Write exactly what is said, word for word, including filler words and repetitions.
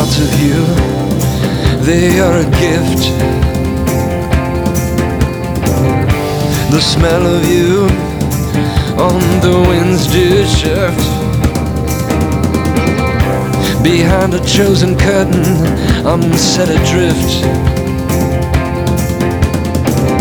thoughts of you, they are a gift. The smell of you on the wind's dear shift. Behind a chosen curtain, I'm set adrift.